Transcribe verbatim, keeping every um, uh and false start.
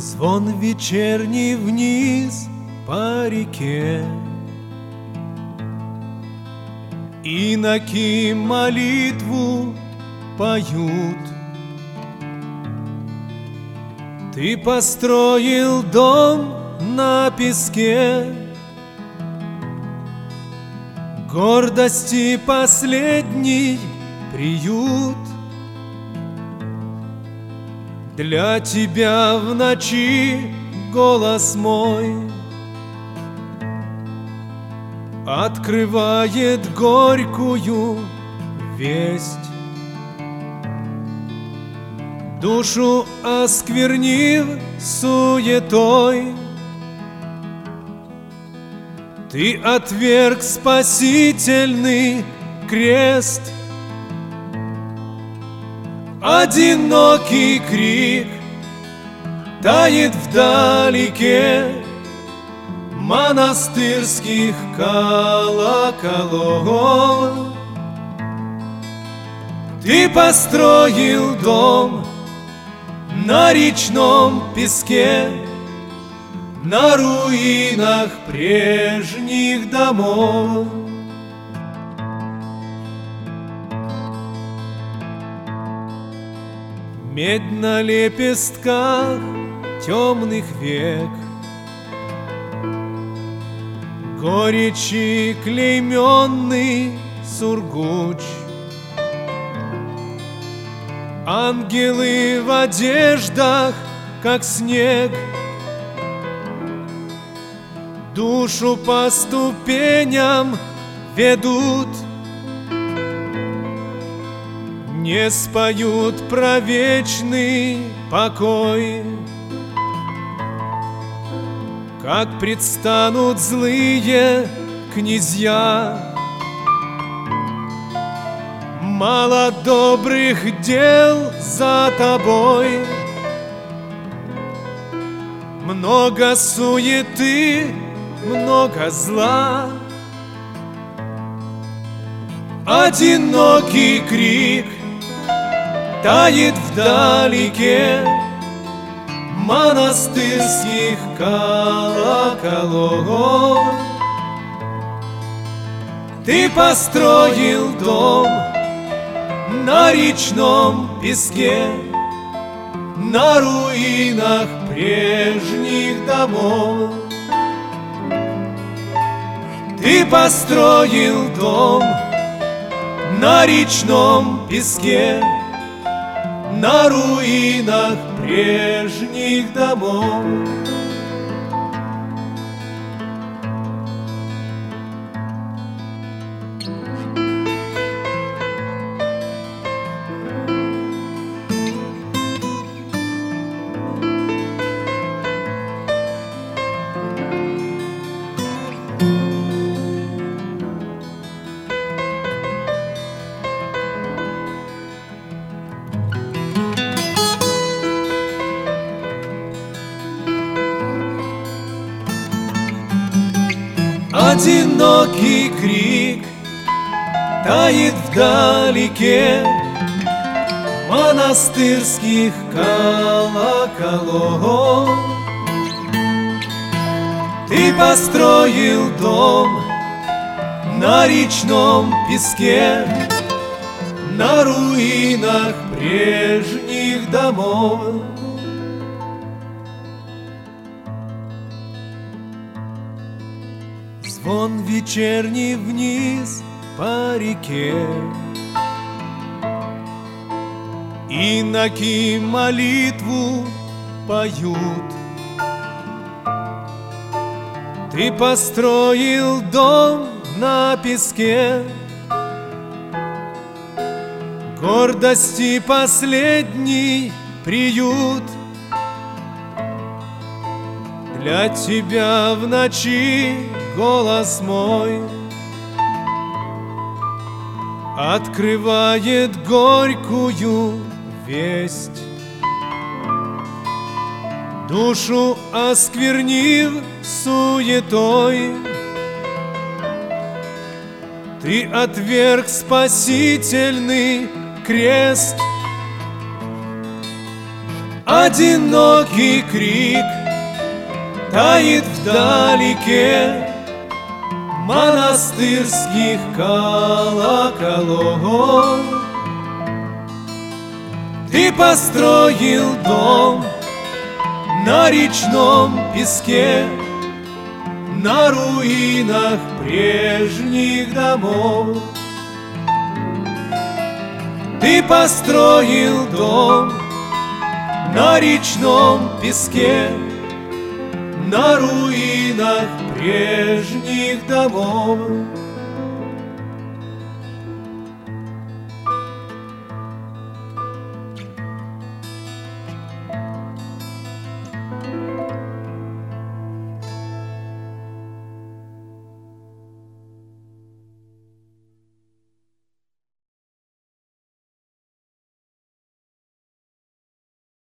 Звон вечерний вниз по реке, иноки молитву поют. Ты построил дом на песке, гордости последний приют. Для тебя в ночи голос мой открывает горькую весть. Душу осквернив суетой, ты отверг спасительный крест. Одинокий крик тает вдалеке монастырских колоколов. Ты построил дом на речном песке, на руинах прежних домов. Медь на лепестках темных век, горечи клейменный сургуч. Ангелы в одеждах, как снег, душу по ступеням ведут. Не споют про вечный покой, как предстанут злые князья. Мало добрых дел за тобой, много суеты, много зла. Одинокий крик тает вдалеке монастырских колоколов. Ты построил дом на речном песке, на руинах прежних домов. Ты построил дом на речном песке, на руинах прежних домов. Одинокий крик тает вдалеке монастырских колоколов. Ты построил дом на речном песке, на руинах прежних домов. Звон вечерний вниз по реке, иноки молитву поют. Ты построил дом на песке, гордости последний приют. Для тебя в ночи голос мой открывает горькую весть. Душу осквернив суетой, ты отверг спасительный крест. Одинокий крик тает вдалеке монастырских колоколов. Ты построил дом на речном песке, на руинах прежних домов. Ты построил дом на речном песке, на руинах прежних домов.